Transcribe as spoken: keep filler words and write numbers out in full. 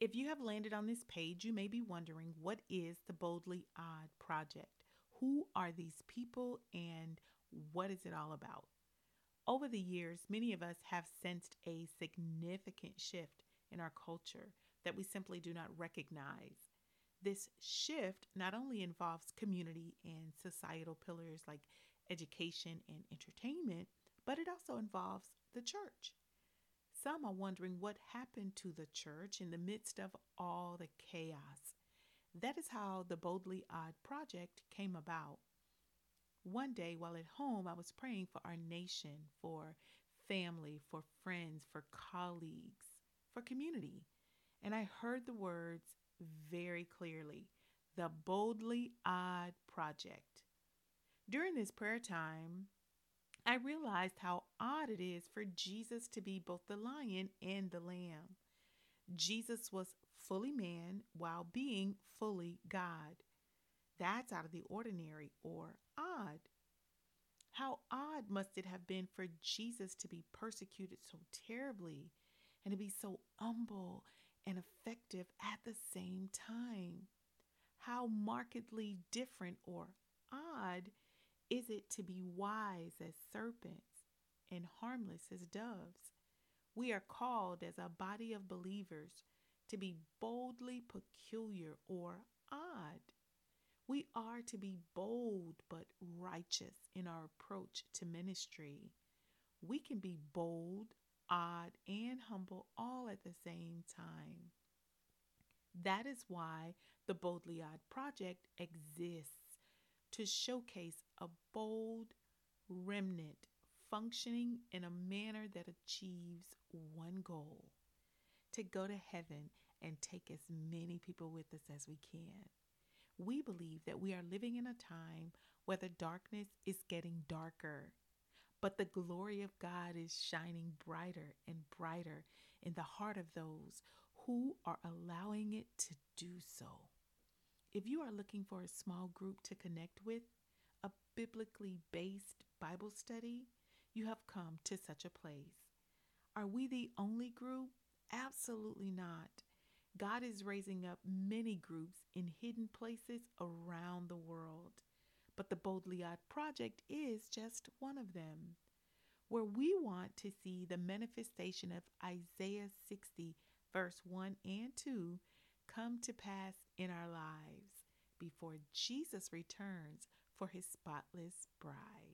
If you have landed on this page, you may be wondering, what is the Boldly Odd Project? Who are these people and what is it all about? Over the years, many of us have sensed a significant shift in our culture that we simply do not recognize. This shift not only involves community and societal pillars like education and entertainment, but it also involves the church. Some are wondering what happened to the church in the midst of all the chaos. That is how the Boldly Odd Project came about. One day while at home, I was praying for our nation, for family, for friends, for colleagues, for community. And I heard the words very clearly: the Boldly Odd Project. During this prayer time, I realized how odd it is for Jesus to be both the lion and the lamb. Jesus was fully man while being fully God. That's out of the ordinary, or odd. How odd must it have been for Jesus to be persecuted so terribly and to be so humble and effective at the same time? How markedly different, or odd, is it to be wise as serpents and harmless as doves? We are called as a body of believers to be boldly peculiar, or odd. We are to be bold but righteous in our approach to ministry. We can be bold, odd, and humble all at the same time. That is why the Boldly Odd Project exists, to showcase a bold remnant functioning in a manner that achieves one goal: to go to heaven and take as many people with us as we can. We believe that we are living in a time where the darkness is getting darker, but the glory of God is shining brighter and brighter in the heart of those who are allowing it to do so. If you are looking for a small group to connect with, a biblically based Bible study, you have come to such a place. Are we the only group? Absolutely not. God is raising up many groups in hidden places around the world. But the Boldly Odd Project is just one of them, where we want to see the manifestation of Isaiah sixty, verse one and two, come to pass in our lives before Jesus returns for his spotless bride.